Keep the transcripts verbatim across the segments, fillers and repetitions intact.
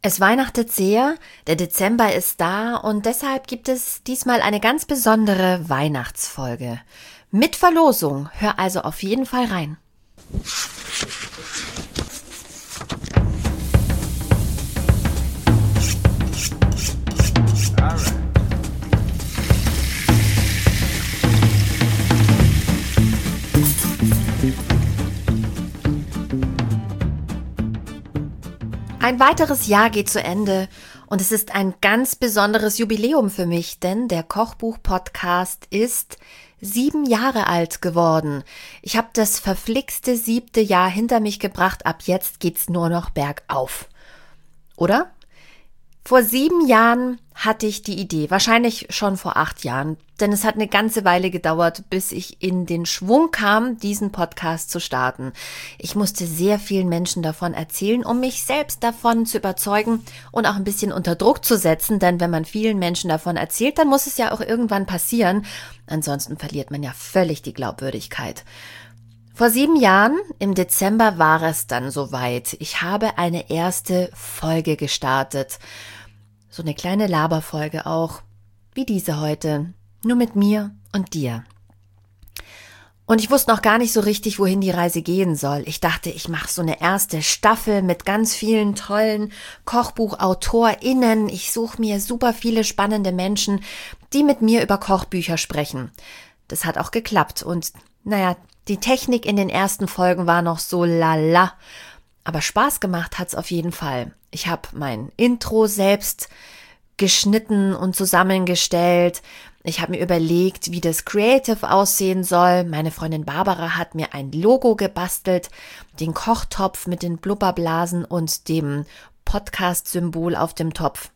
Es weihnachtet sehr, der Dezember ist da und deshalb gibt es diesmal eine ganz besondere Weihnachtsfolge. Mit Verlosung, hör also auf jeden Fall rein. Ein weiteres Jahr geht zu Ende und es ist ein ganz besonderes Jubiläum für mich, denn der Kochbuch-Podcast ist sieben Jahre alt geworden. Ich habe das verflixte siebte Jahr hinter mich gebracht, ab jetzt geht's nur noch bergauf. Oder? Vor sieben Jahren hatte ich die Idee, wahrscheinlich schon vor acht Jahren, denn es hat eine ganze Weile gedauert, bis ich in den Schwung kam, diesen Podcast zu starten. Ich musste sehr vielen Menschen davon erzählen, um mich selbst davon zu überzeugen und auch ein bisschen unter Druck zu setzen, denn wenn man vielen Menschen davon erzählt, dann muss es ja auch irgendwann passieren, ansonsten verliert man ja völlig die Glaubwürdigkeit. Vor sieben Jahren, im Dezember, war es dann soweit. Ich habe eine erste Folge gestartet. So eine kleine Laberfolge auch, wie diese heute, nur mit mir und dir. Und ich wusste noch gar nicht so richtig, wohin die Reise gehen soll. Ich dachte, ich mache so eine erste Staffel mit ganz vielen tollen KochbuchautorInnen. Ich suche mir super viele spannende Menschen, die mit mir über Kochbücher sprechen. Das hat auch geklappt und naja, die Technik in den ersten Folgen war noch so lala. Aber Spaß gemacht hat's auf jeden Fall. Ich habe mein Intro selbst geschnitten und zusammengestellt. Ich habe mir überlegt, wie das Creative aussehen soll. Meine Freundin Barbara hat mir ein Logo gebastelt, den Kochtopf mit den Blubberblasen und dem Podcast-Symbol auf dem Topf.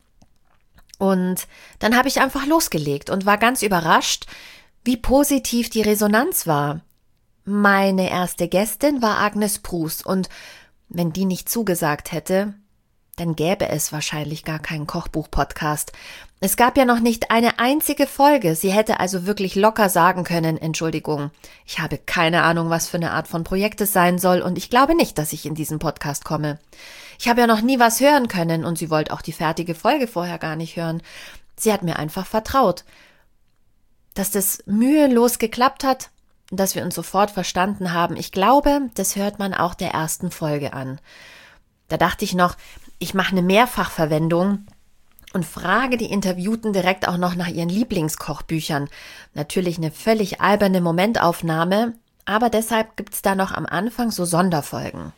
Und dann habe ich einfach losgelegt und war ganz überrascht, wie positiv die Resonanz war. Meine erste Gästin war Agnes Prus und wenn die nicht zugesagt hätte, dann gäbe es wahrscheinlich gar keinen Kochbuch-Podcast. Es gab ja noch nicht eine einzige Folge. Sie hätte also wirklich locker sagen können, Entschuldigung, ich habe keine Ahnung, was für eine Art von Projekt es sein soll und ich glaube nicht, dass ich in diesen Podcast komme. Ich habe ja noch nie was hören können und sie wollte auch die fertige Folge vorher gar nicht hören. Sie hat mir einfach vertraut. Dass das mühelos geklappt hat, dass wir uns sofort verstanden haben, ich glaube, das hört man auch der ersten Folge an. Da dachte ich noch, ich mache eine Mehrfachverwendung und frage die Interviewten direkt auch noch nach ihren Lieblingskochbüchern. Natürlich eine völlig alberne Momentaufnahme, aber deshalb gibt's da noch am Anfang so Sonderfolgen.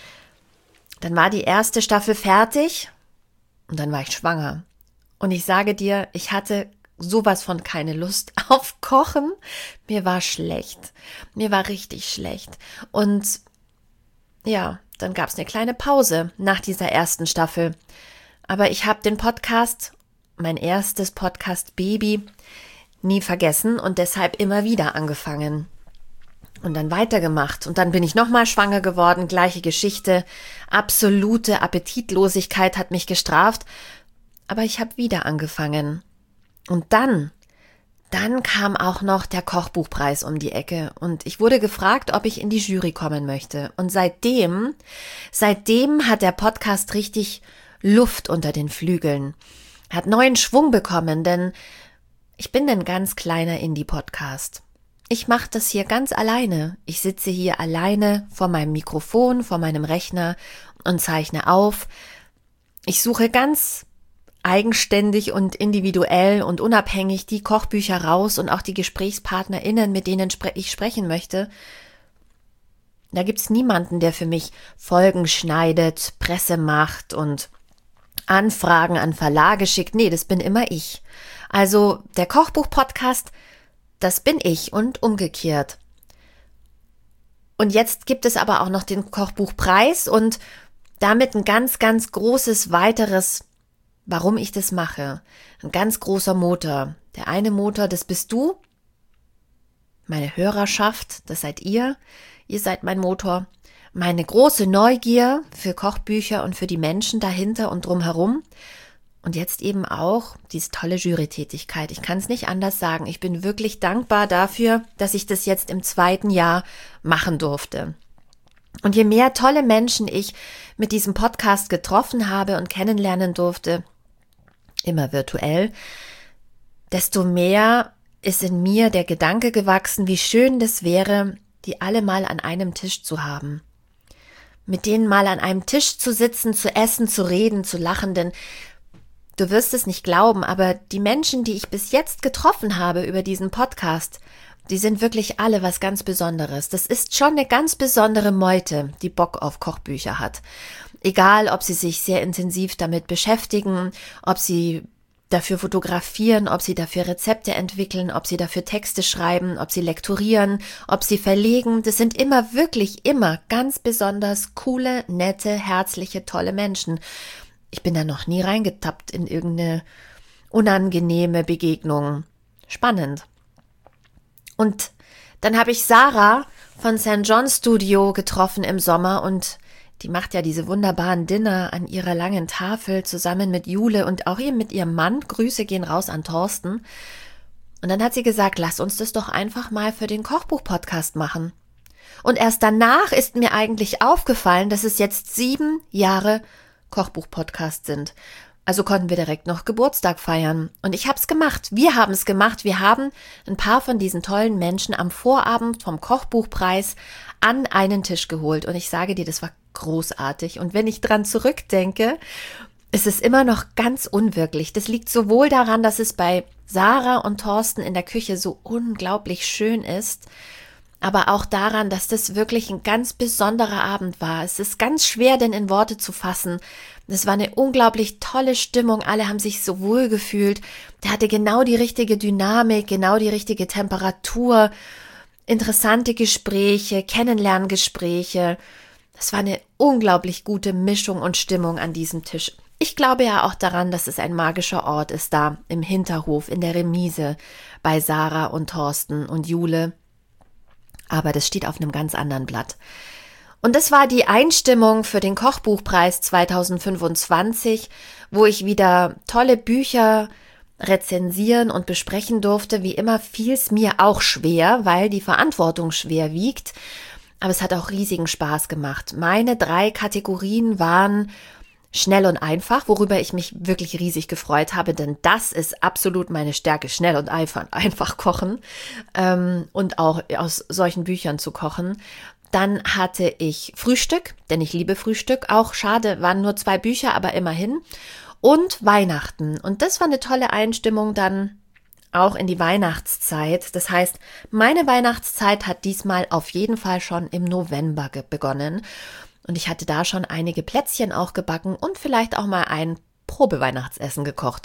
Dann war die erste Staffel fertig und dann war ich schwanger. Und ich sage dir, ich hatte sowas von keine Lust auf Kochen. Mir war schlecht. Mir war richtig schlecht. Und ja, dann gab es eine kleine Pause nach dieser ersten Staffel. Aber ich habe den Podcast, mein erstes Podcast-Baby, nie vergessen und deshalb immer wieder angefangen. Und dann weitergemacht. Und dann bin ich nochmal schwanger geworden, gleiche Geschichte. Absolute Appetitlosigkeit hat mich gestraft. Aber ich habe wieder angefangen. Und dann, dann kam auch noch der Kochbuchpreis um die Ecke und ich wurde gefragt, ob ich in die Jury kommen möchte. Und seitdem, seitdem hat der Podcast richtig Luft unter den Flügeln, hat neuen Schwung bekommen, denn ich bin ein ganz kleiner Indie-Podcast. Ich mache das hier ganz alleine. Ich sitze hier alleine vor meinem Mikrofon, vor meinem Rechner und zeichne auf. Ich suche ganz eigenständig und individuell und unabhängig die Kochbücher raus und auch die GesprächspartnerInnen, mit denen ich sprechen möchte. Da gibt's niemanden, der für mich Folgen schneidet, Presse macht und Anfragen an Verlage schickt. Nee, das bin immer ich. Also der Kochbuch-Podcast, das bin ich und umgekehrt. Und jetzt gibt es aber auch noch den Kochbuchpreis und damit ein ganz, ganz großes weiteres, warum ich das mache. Ein ganz großer Motor. Der eine Motor, das bist du, meine Hörerschaft, das seid ihr. Ihr seid mein Motor. Meine große Neugier für Kochbücher und für die Menschen dahinter und drumherum. Und jetzt eben auch diese tolle Jurytätigkeit. Ich kann es nicht anders sagen. Ich bin wirklich dankbar dafür, dass ich das jetzt im zweiten Jahr machen durfte. Und je mehr tolle Menschen ich mit diesem Podcast getroffen habe und kennenlernen durfte, immer virtuell, desto mehr ist in mir der Gedanke gewachsen, wie schön das wäre, die alle mal an einem Tisch zu haben. Mit denen mal an einem Tisch zu sitzen, zu essen, zu reden, zu lachen, denn du wirst es nicht glauben, aber die Menschen, die ich bis jetzt getroffen habe über diesen Podcast, die sind wirklich alle was ganz Besonderes. Das ist schon eine ganz besondere Meute, die Bock auf Kochbücher hat. Egal, ob sie sich sehr intensiv damit beschäftigen, ob sie dafür fotografieren, ob sie dafür Rezepte entwickeln, ob sie dafür Texte schreiben, ob sie lektorieren, ob sie verlegen. Das sind immer, wirklich immer ganz besonders coole, nette, herzliche, tolle Menschen. Ich bin da noch nie reingetappt in irgendeine unangenehme Begegnung. Spannend. Und dann habe ich Sarah von Sankt John Studio getroffen im Sommer und die macht ja diese wunderbaren Dinner an ihrer langen Tafel zusammen mit Jule und auch ihr mit ihrem Mann. Grüße gehen raus an Thorsten. Und dann hat sie gesagt, lass uns das doch einfach mal für den Kochbuch-Podcast machen. Und erst danach ist mir eigentlich aufgefallen, dass es jetzt sieben Jahre Kochbuch-Podcast sind. Also konnten wir direkt noch Geburtstag feiern. Und ich habe es gemacht. Wir haben es gemacht. Wir haben ein paar von diesen tollen Menschen am Vorabend vom Kochbuchpreis an einen Tisch geholt. Und ich sage dir, das war großartig. Und wenn ich dran zurückdenke, ist es immer noch ganz unwirklich. Das liegt sowohl daran, dass es bei Sarah und Thorsten in der Küche so unglaublich schön ist, aber auch daran, dass das wirklich ein ganz besonderer Abend war. Es ist ganz schwer, denn in Worte zu fassen. Es war eine unglaublich tolle Stimmung. Alle haben sich so wohl gefühlt. Der hatte genau die richtige Dynamik, genau die richtige Temperatur. Interessante Gespräche, Kennenlerngespräche. Das war eine unglaublich gute Mischung und Stimmung an diesem Tisch. Ich glaube ja auch daran, dass es ein magischer Ort ist da im Hinterhof, in der Remise bei Sarah und Thorsten und Jule. Aber das steht auf einem ganz anderen Blatt. Und das war die Einstimmung für den Kochbuchpreis zwanzig fünfundzwanzig, wo ich wieder tolle Bücher rezensieren und besprechen durfte. Wie immer fiel es mir auch schwer, weil die Verantwortung schwer wiegt. Aber es hat auch riesigen Spaß gemacht. Meine drei Kategorien waren schnell und einfach, worüber ich mich wirklich riesig gefreut habe, denn das ist absolut meine Stärke, schnell und einfach, einfach kochen ähm, und auch aus solchen Büchern zu kochen. Dann hatte ich Frühstück, denn ich liebe Frühstück, auch schade, waren nur zwei Bücher, aber immerhin. Und Weihnachten. Und das war eine tolle Einstimmung dann auch in die Weihnachtszeit. Das heißt, meine Weihnachtszeit hat diesmal auf jeden Fall schon im November ge- begonnen. Und ich hatte da schon einige Plätzchen auch gebacken und vielleicht auch mal ein Probeweihnachtsessen gekocht.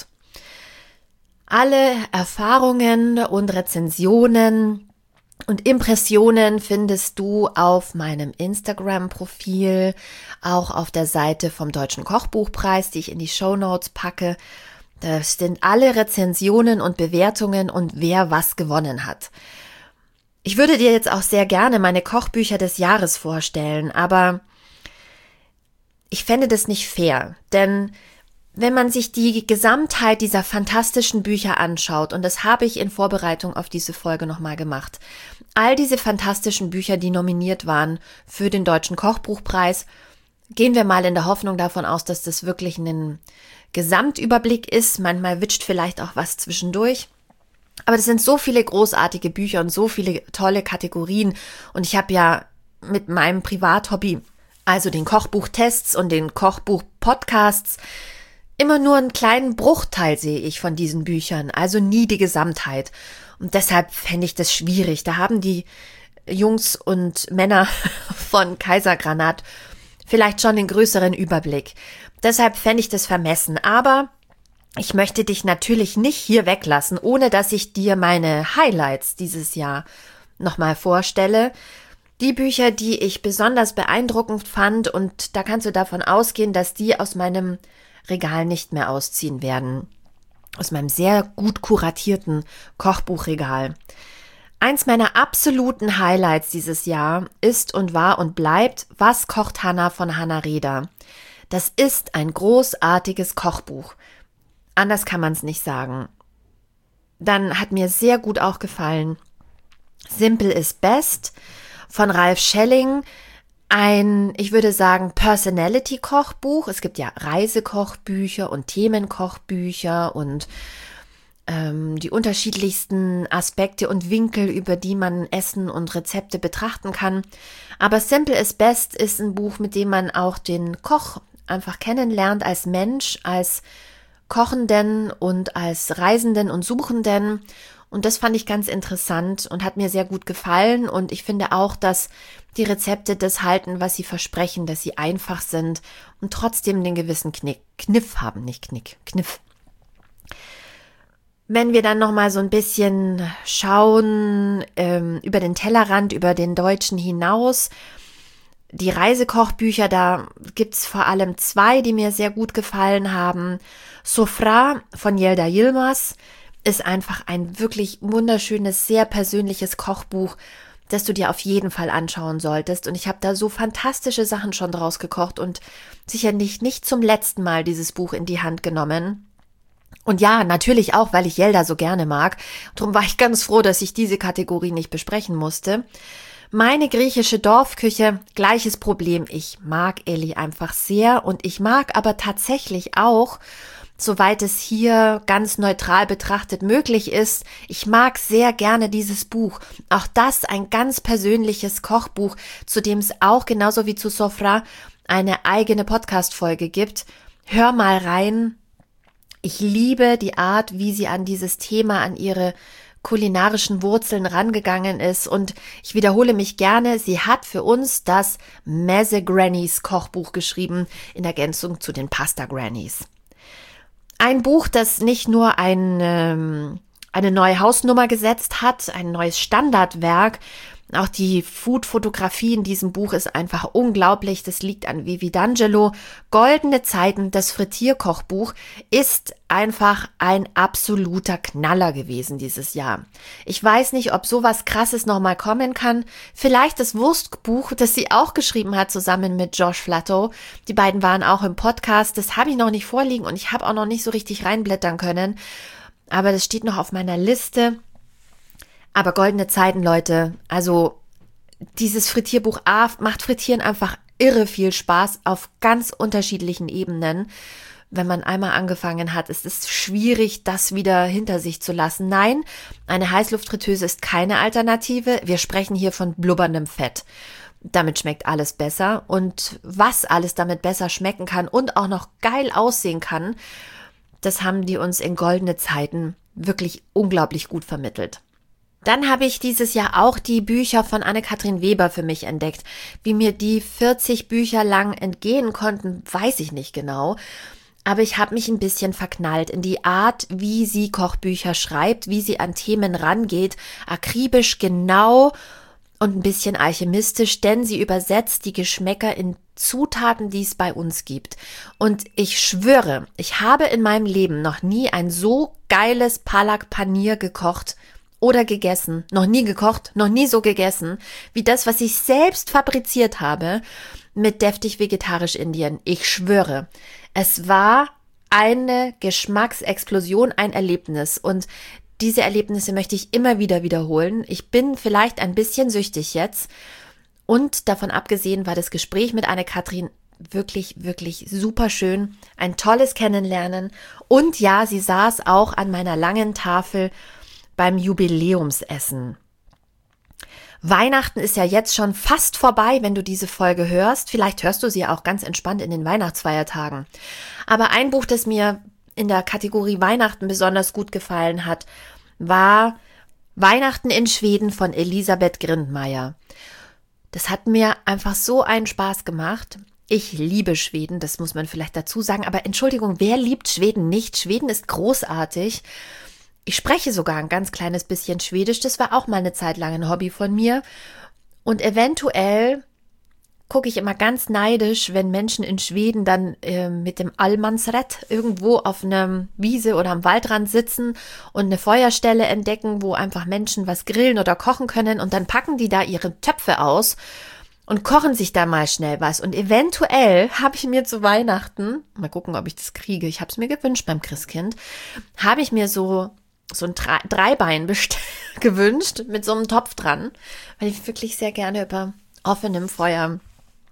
Alle Erfahrungen und Rezensionen und Impressionen findest du auf meinem Instagram-Profil, auch auf der Seite vom Deutschen Kochbuchpreis, die ich in die Shownotes packe. Da sind alle Rezensionen und Bewertungen und wer was gewonnen hat. Ich würde dir jetzt auch sehr gerne meine Kochbücher des Jahres vorstellen, aber ich fände das nicht fair, denn wenn man sich die Gesamtheit dieser fantastischen Bücher anschaut, und das habe ich in Vorbereitung auf diese Folge nochmal gemacht, all diese fantastischen Bücher, die nominiert waren für den Deutschen Kochbuchpreis, gehen wir mal in der Hoffnung davon aus, dass das wirklich ein Gesamtüberblick ist, manchmal witscht vielleicht auch was zwischendurch. Aber das sind so viele großartige Bücher und so viele tolle Kategorien und ich habe ja mit meinem Privathobby, also den Kochbuchtests und den Kochbuch-Podcasts, immer nur einen kleinen Bruchteil sehe ich von diesen Büchern, also nie die Gesamtheit. Und deshalb fände ich das schwierig. Da haben die Jungs und Männer von Kaisergranat vielleicht schon den größeren Überblick. Deshalb fände ich das vermessen. Aber ich möchte dich natürlich nicht hier weglassen, ohne dass ich dir meine Highlights dieses Jahr nochmal vorstelle. Die Bücher, die ich besonders beeindruckend fand, und da kannst du davon ausgehen, dass die aus meinem Regal nicht mehr ausziehen werden. Aus meinem sehr gut kuratierten Kochbuchregal. Eins meiner absoluten Highlights dieses Jahr ist und war und bleibt Was kocht Hannah von Hannah Reder. Das ist ein großartiges Kochbuch. Anders kann man es nicht sagen. Dann hat mir sehr gut auch gefallen Simple is Best von Ralf Schelling. ein, ich würde sagen, Personality-Kochbuch. Es gibt ja Reisekochbücher und Themenkochbücher und ähm, die unterschiedlichsten Aspekte und Winkel, über die man Essen und Rezepte betrachten kann. Aber Simple is Best ist ein Buch, mit dem man auch den Koch einfach kennenlernt als Mensch, als Kochenden und als Reisenden und Suchenden. Und das fand ich ganz interessant und hat mir sehr gut gefallen. Und ich finde auch, dass die Rezepte das halten, was sie versprechen, dass sie einfach sind und trotzdem den gewissen Knick, Kniff haben, nicht Knick, Kniff. Wenn wir dann nochmal so ein bisschen schauen ähm, über den Tellerrand, über den Deutschen hinaus, die Reisekochbücher, da gibt's vor allem zwei, die mir sehr gut gefallen haben. Sofra von Yelda Yilmaz ist einfach ein wirklich wunderschönes, sehr persönliches Kochbuch, das du dir auf jeden Fall anschauen solltest. Und ich habe da so fantastische Sachen schon draus gekocht und sicherlich nicht zum letzten Mal dieses Buch in die Hand genommen. Und ja, natürlich auch, weil ich Yelda so gerne mag. Darum war ich ganz froh, dass ich diese Kategorie nicht besprechen musste. Meine griechische Dorfküche, gleiches Problem. Ich mag Elli einfach sehr und ich mag aber tatsächlich auch, soweit es hier ganz neutral betrachtet möglich ist, ich mag sehr gerne dieses Buch. Auch das ein ganz persönliches Kochbuch, zu dem es auch genauso wie zu Sofra eine eigene Podcast-Folge gibt. Hör mal rein. Ich liebe die Art, wie sie an dieses Thema, an ihre kulinarischen Wurzeln rangegangen ist und ich wiederhole mich gerne, sie hat für uns das Meze Grannies Kochbuch geschrieben, in Ergänzung zu den Pasta Grannies. Ein Buch, das nicht nur ein, ähm, eine neue Hausnummer gesetzt hat, ein neues Standardwerk. Auch die Food-Fotografie in diesem Buch ist einfach unglaublich. Das liegt an Vivi D'Angelo. Goldene Zeiten, das Frittierkochbuch, ist einfach ein absoluter Knaller gewesen dieses Jahr. Ich weiß nicht, ob sowas Krasses nochmal kommen kann. Vielleicht das Wurstbuch, das sie auch geschrieben hat, zusammen mit Josh Flatto. Die beiden waren auch im Podcast. Das habe ich noch nicht vorliegen und ich habe auch noch nicht so richtig reinblättern können. Aber das steht noch auf meiner Liste. Aber goldene Zeiten, Leute, also dieses Frittierbuch A macht Frittieren einfach irre viel Spaß auf ganz unterschiedlichen Ebenen. Wenn man einmal angefangen hat, ist es schwierig, das wieder hinter sich zu lassen. Nein, eine Heißluftfritteuse ist keine Alternative. Wir sprechen hier von blubberndem Fett. Damit schmeckt alles besser. Und was alles damit besser schmecken kann und auch noch geil aussehen kann, das haben die uns in goldene Zeiten wirklich unglaublich gut vermittelt. Dann habe ich dieses Jahr auch die Bücher von Anne-Kathrin Weber für mich entdeckt. Wie mir die vierzig Bücher lang entgehen konnten, weiß ich nicht genau. Aber ich habe mich ein bisschen verknallt in die Art, wie sie Kochbücher schreibt, wie sie an Themen rangeht, akribisch, genau und ein bisschen alchemistisch, denn sie übersetzt die Geschmäcker in Zutaten, die es bei uns gibt. Und ich schwöre, ich habe in meinem Leben noch nie ein so geiles Palak Paneer gekocht oder gegessen, noch nie gekocht, noch nie so gegessen, wie das, was ich selbst fabriziert habe mit deftig vegetarisch Indien. Ich schwöre, es war eine Geschmacksexplosion, ein Erlebnis und diese Erlebnisse möchte ich immer wieder wiederholen. Ich bin vielleicht ein bisschen süchtig jetzt und davon abgesehen war das Gespräch mit Anne-Kathrin wirklich, wirklich super schön, ein tolles Kennenlernen und ja, sie saß auch an meiner langen Tafel beim Jubiläumsessen. Weihnachten ist ja jetzt schon fast vorbei, wenn du diese Folge hörst. Vielleicht hörst du sie auch ganz entspannt in den Weihnachtsfeiertagen. Aber ein Buch, das mir in der Kategorie Weihnachten besonders gut gefallen hat, war Weihnachten in Schweden von Elisabeth Grindmeier. Das hat mir einfach so einen Spaß gemacht. Ich liebe Schweden, das muss man vielleicht dazu sagen. Aber Entschuldigung, wer liebt Schweden nicht? Schweden ist großartig. Ich spreche sogar ein ganz kleines bisschen Schwedisch. Das war auch mal eine Zeit lang ein Hobby von mir. Und eventuell gucke ich immer ganz neidisch, wenn Menschen in Schweden dann äh, mit dem Allmansrätt irgendwo auf einer Wiese oder am Waldrand sitzen und eine Feuerstelle entdecken, wo einfach Menschen was grillen oder kochen können. Und dann packen die da ihre Töpfe aus und kochen sich da mal schnell was. Und eventuell habe ich mir zu Weihnachten, mal gucken, ob ich das kriege, ich habe es mir gewünscht beim Christkind, habe ich mir so so ein Dreibein best- gewünscht mit so einem Topf dran, weil ich wirklich sehr gerne über offenem Feuer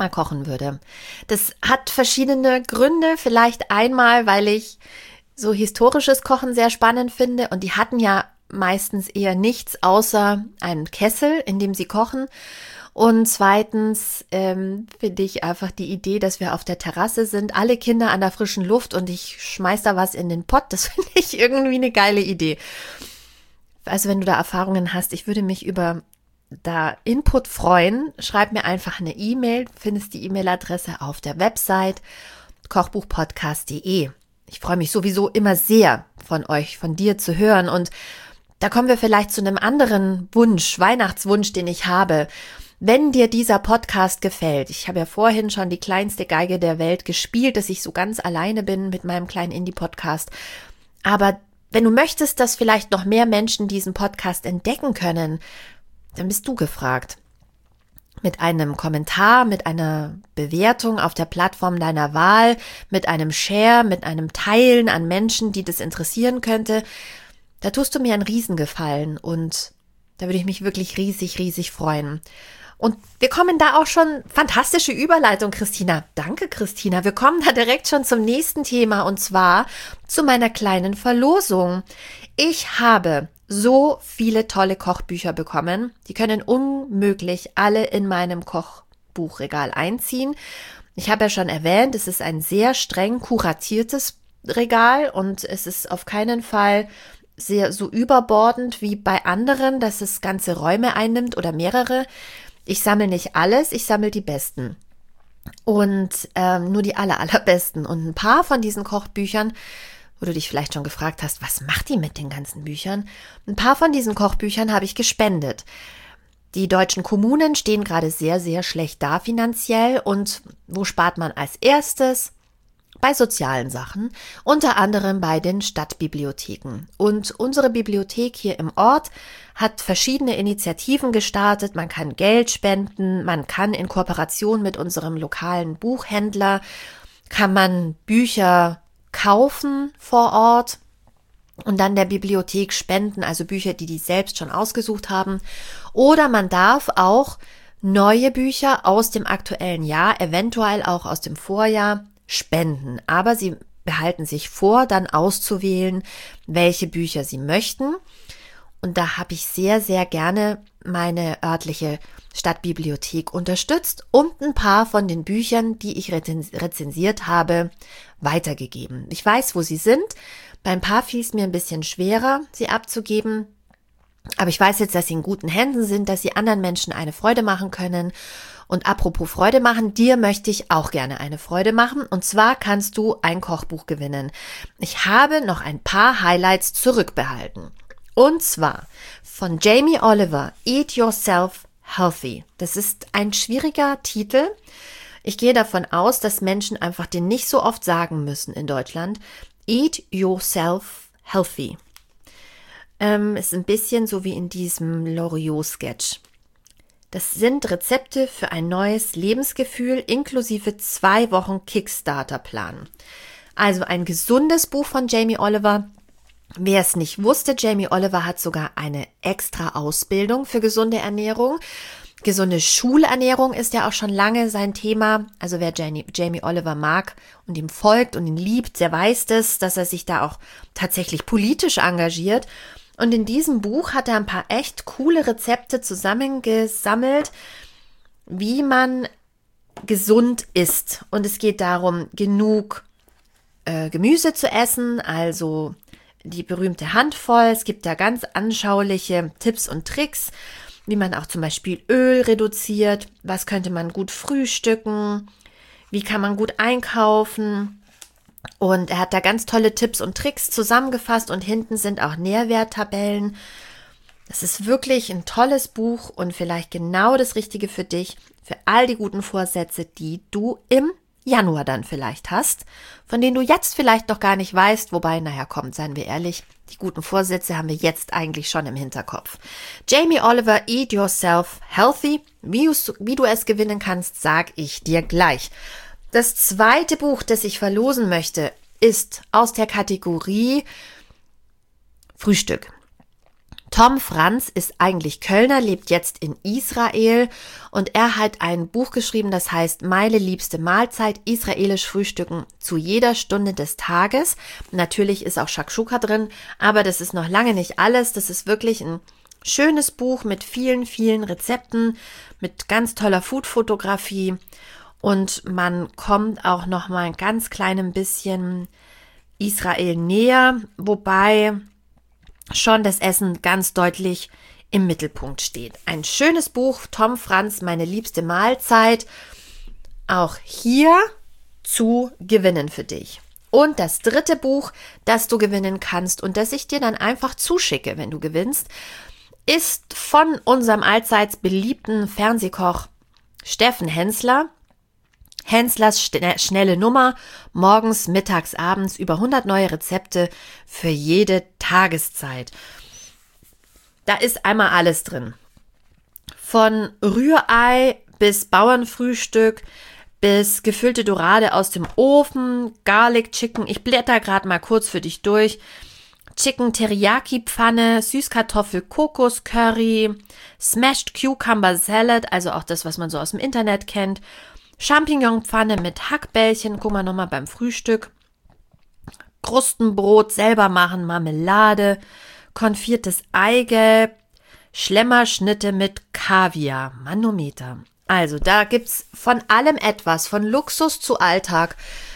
mal kochen würde. Das hat verschiedene Gründe. Vielleicht einmal, weil ich so historisches Kochen sehr spannend finde und die hatten ja meistens eher nichts außer einen Kessel, in dem sie kochen. Und zweitens ähm, finde ich einfach die Idee, dass wir auf der Terrasse sind, alle Kinder an der frischen Luft und ich schmeiß da was in den Pott. Das finde ich irgendwie eine geile Idee. Also wenn du da Erfahrungen hast, ich würde mich über da Input freuen. Schreib mir einfach eine E-Mail. Du findest die E-Mail-Adresse auf der Website kochbuchpodcast punkt de. Ich freue mich sowieso immer sehr von euch, von dir zu hören und da kommen wir vielleicht zu einem anderen Wunsch, Weihnachtswunsch, den ich habe. Wenn dir dieser Podcast gefällt, ich habe ja vorhin schon die kleinste Geige der Welt gespielt, dass ich so ganz alleine bin mit meinem kleinen Indie-Podcast. Aber wenn du möchtest, dass vielleicht noch mehr Menschen diesen Podcast entdecken können, dann bist du gefragt. Mit einem Kommentar, mit einer Bewertung auf der Plattform deiner Wahl, mit einem Share, mit einem Teilen an Menschen, die das interessieren könnte, da tust du mir einen Riesengefallen und da würde ich mich wirklich riesig, riesig freuen. Und wir kommen da auch schon, fantastische Überleitung, Christina. Danke, Christina. Wir kommen da direkt schon zum nächsten Thema und zwar zu meiner kleinen Verlosung. Ich habe so viele tolle Kochbücher bekommen. Die können unmöglich alle in meinem Kochbuchregal einziehen. Ich habe ja schon erwähnt, es ist ein sehr streng kuratiertes Regal und es ist auf keinen Fall sehr so überbordend wie bei anderen, dass es ganze Räume einnimmt oder mehrere. Ich sammle nicht alles, ich sammle die besten und ähm, nur die aller, allerbesten. Und ein paar von diesen Kochbüchern, wo du dich vielleicht schon gefragt hast, was macht die mit den ganzen Büchern? Ein paar von diesen Kochbüchern habe ich gespendet. Die deutschen Kommunen stehen gerade sehr, sehr schlecht da finanziell und wo spart man als erstes? Bei sozialen Sachen, unter anderem bei den Stadtbibliotheken. Und unsere Bibliothek hier im Ort hat verschiedene Initiativen gestartet. Man kann Geld spenden, man kann in Kooperation mit unserem lokalen Buchhändler, kann man Bücher kaufen vor Ort und dann der Bibliothek spenden, also Bücher, die die selbst schon ausgesucht haben. Oder man darf auch neue Bücher aus dem aktuellen Jahr, eventuell auch aus dem Vorjahr, spenden, aber sie behalten sich vor, dann auszuwählen, welche Bücher sie möchten. Und da habe ich sehr, sehr gerne meine örtliche Stadtbibliothek unterstützt und ein paar von den Büchern, die ich rezensiert habe, weitergegeben. Ich weiß, wo sie sind. Bei ein paar fiel es mir ein bisschen schwerer, sie abzugeben. Aber ich weiß jetzt, dass sie in guten Händen sind, dass sie anderen Menschen eine Freude machen können. Und apropos Freude machen, dir möchte ich auch gerne eine Freude machen. Und zwar kannst du ein Kochbuch gewinnen. Ich habe noch ein paar Highlights zurückbehalten. Und zwar von Jamie Oliver, Eat Yourself Healthy. Das ist ein schwieriger Titel. Ich gehe davon aus, dass Menschen einfach den nicht so oft sagen müssen in Deutschland. Eat Yourself Healthy. Ähm, ist ein bisschen so wie in diesem Loriot-Sketch. Das sind Rezepte für ein neues Lebensgefühl inklusive zwei Wochen Kickstarter-Plan. Also ein gesundes Buch von Jamie Oliver. Wer es nicht wusste, Jamie Oliver hat sogar eine extra Ausbildung für gesunde Ernährung. Gesunde Schulernährung ist ja auch schon lange sein Thema. Also wer Jamie, Jamie Oliver mag und ihm folgt und ihn liebt, der weiß das, dass er sich da auch tatsächlich politisch engagiert. Und in diesem Buch hat er ein paar echt coole Rezepte zusammengesammelt, wie man gesund isst. Und es geht darum, genug äh, Gemüse zu essen, also die berühmte Handvoll. Es gibt da ganz anschauliche Tipps und Tricks, wie man auch zum Beispiel Öl reduziert, was könnte man gut frühstücken, wie kann man gut einkaufen. Und er hat da ganz tolle Tipps und Tricks zusammengefasst und hinten sind auch Nährwerttabellen. Es ist wirklich ein tolles Buch und vielleicht genau das Richtige für dich, für all die guten Vorsätze, die du im Januar dann vielleicht hast, von denen du jetzt vielleicht noch gar nicht weißt, wobei, naja, komm, seien wir ehrlich, die guten Vorsätze haben wir jetzt eigentlich schon im Hinterkopf. Jamie Oliver, Eat Yourself Healthy. Wie, wie du es gewinnen kannst, sag ich dir gleich. Das zweite Buch, das ich verlosen möchte, ist aus der Kategorie Frühstück. Tom Franz ist eigentlich Kölner, lebt jetzt in Israel und er hat ein Buch geschrieben, das heißt Meine liebste Mahlzeit, israelisch Frühstücken zu jeder Stunde des Tages. Natürlich ist auch Shakshuka drin, aber das ist noch lange nicht alles. Das ist wirklich ein schönes Buch mit vielen, vielen Rezepten, mit ganz toller Food-Fotografie und man kommt auch noch mal ein ganz kleines bisschen Israel näher, wobei schon das Essen ganz deutlich im Mittelpunkt steht. Ein schönes Buch, Tom Franz, Meine liebste Mahlzeit, auch hier zu gewinnen für dich. Und das dritte Buch, das du gewinnen kannst und das ich dir dann einfach zuschicke, wenn du gewinnst, ist von unserem allseits beliebten Fernsehkoch Steffen Hensler. Henslers schnelle Nummer, morgens, mittags, abends, über hundert neue Rezepte für jede Tageszeit. Da ist einmal alles drin. Von Rührei bis Bauernfrühstück bis gefüllte Dorade aus dem Ofen, Garlic Chicken, ich blätter gerade mal kurz für dich durch, Chicken Teriyaki Pfanne, Süßkartoffel Kokos Curry, Smashed Cucumber Salad, also auch das, was man so aus dem Internet kennt, Champignonpfanne mit Hackbällchen, guck mal nochmal beim Frühstück, Krustenbrot selber machen, Marmelade, konfiertes Eigelb, Schlemmerschnitte mit Kaviar, Manometer. Also da gibt's von allem etwas, von Luxus zu Alltag,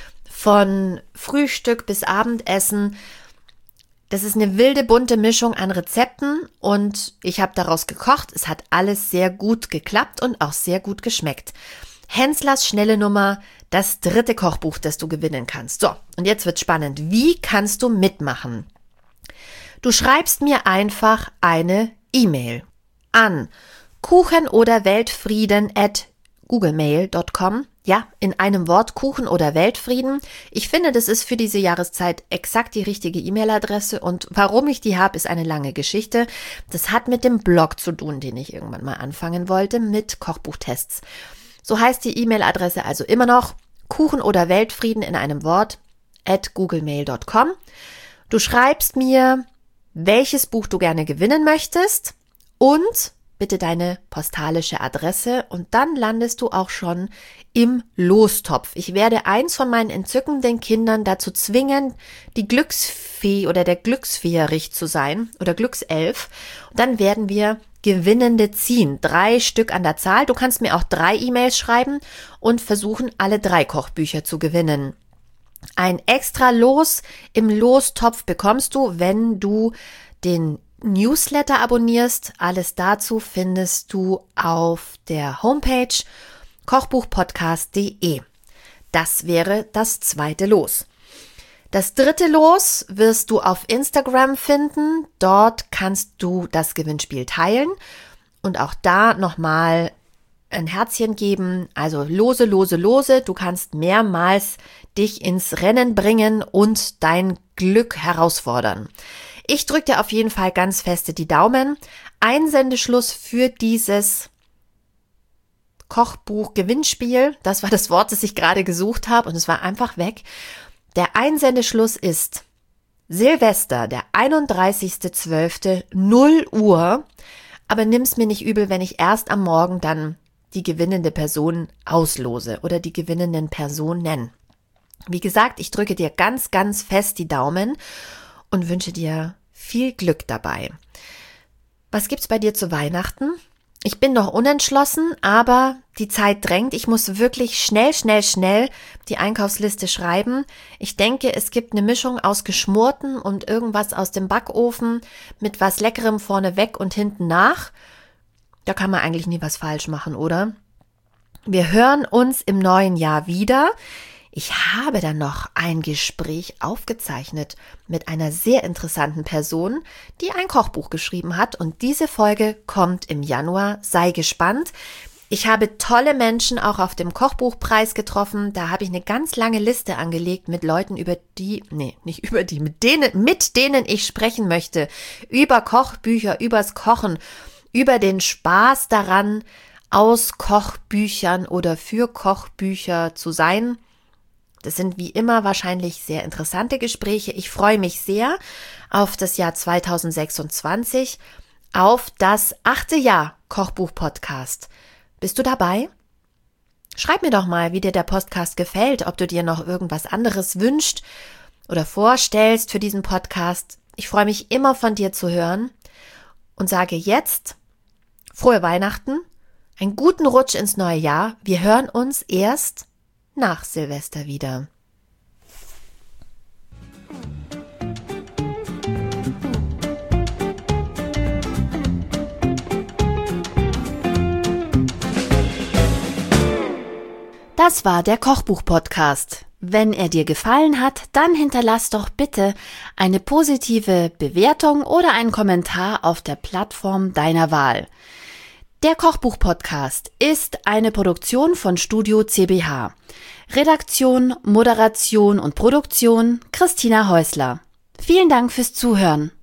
von Frühstück bis Abendessen. Das ist eine wilde, bunte Mischung an Rezepten und ich habe daraus gekocht. Es hat alles sehr gut geklappt und auch sehr gut geschmeckt. Henslers schnelle Nummer, das dritte Kochbuch, das du gewinnen kannst. So, und jetzt wird's spannend. Wie kannst du mitmachen? Du schreibst mir einfach eine E-Mail an kuchen oder weltfrieden at googlemail dot com. Ja, in einem Wort Kuchen oder Weltfrieden. Ich finde, das ist für diese Jahreszeit exakt die richtige E-Mail-Adresse und warum ich die habe, ist eine lange Geschichte. Das hat mit dem Blog zu tun, den ich irgendwann mal anfangen wollte, mit Kochbuchtests. So heißt die E-Mail-Adresse also immer noch Kuchen oder Weltfrieden in einem Wort at googlemail dot com. Du schreibst mir, welches Buch du gerne gewinnen möchtest und bitte deine postalische Adresse und dann landest du auch schon im Lostopf. Ich werde eins von meinen entzückenden Kindern dazu zwingen, die Glücksfee oder der Glücksfeerich zu sein oder Glückself. Und dann werden wir Gewinnende ziehen. Drei Stück an der Zahl. Du kannst mir auch drei E-Mails schreiben und versuchen, alle drei Kochbücher zu gewinnen. Ein extra Los im Lostopf bekommst du, wenn du den Newsletter abonnierst. Alles dazu findest du auf der Homepage kochbuchpodcast punkt de. Das wäre das zweite Los. Das dritte Los wirst du auf Instagram finden. Dort kannst du das Gewinnspiel teilen und auch da nochmal ein Herzchen geben. Also lose, lose, lose. Du kannst mehrmals dich ins Rennen bringen und dein Glück herausfordern. Ich drücke dir auf jeden Fall ganz feste die Daumen. Einsendeschluss für dieses Kochbuch-Gewinnspiel, das war das Wort, das ich gerade gesucht habe und es war einfach weg. Der Einsendeschluss ist Silvester, der einunddreißigster zwölfter null Uhr, aber nimm's mir nicht übel, wenn ich erst am Morgen dann die gewinnende Person auslose oder die gewinnenden Personen. Wie gesagt, ich drücke dir ganz, ganz fest die Daumen und wünsche dir viel Glück dabei. Was gibt's bei dir zu Weihnachten? Ich bin noch unentschlossen, aber die Zeit drängt. Ich muss wirklich schnell, schnell, schnell die Einkaufsliste schreiben. Ich denke, es gibt eine Mischung aus Geschmorten und irgendwas aus dem Backofen mit was Leckerem vorne weg und hinten nach. Da kann man eigentlich nie was falsch machen, oder? Wir hören uns im neuen Jahr wieder. Ich habe dann noch ein Gespräch aufgezeichnet mit einer sehr interessanten Person, die ein Kochbuch geschrieben hat und diese Folge kommt im Januar. Sei gespannt. Ich habe tolle Menschen auch auf dem Kochbuchpreis getroffen. Da habe ich eine ganz lange Liste angelegt mit Leuten, über die, nee, nicht über die, mit denen, mit denen ich sprechen möchte. Über Kochbücher, übers Kochen, über den Spaß daran, aus Kochbüchern oder für Kochbücher zu sein. Das sind wie immer wahrscheinlich sehr interessante Gespräche. Ich freue mich sehr auf das Jahr zweitausendsechsundzwanzig auf das achte Jahr Kochbuch-Podcast. Bist du dabei? Schreib mir doch mal, wie dir der Podcast gefällt, ob du dir noch irgendwas anderes wünschst oder vorstellst für diesen Podcast. Ich freue mich immer von dir zu hören und sage jetzt frohe Weihnachten, einen guten Rutsch ins neue Jahr. Wir hören uns erst nach Silvester wieder. Das war der Kochbuch-Podcast. Wenn er dir gefallen hat, dann hinterlass doch bitte eine positive Bewertung oder einen Kommentar auf der Plattform deiner Wahl. Der Kochbuch-Podcast ist eine Produktion von Studio C B H. Redaktion, Moderation und Produktion Christina Häusler. Vielen Dank fürs Zuhören.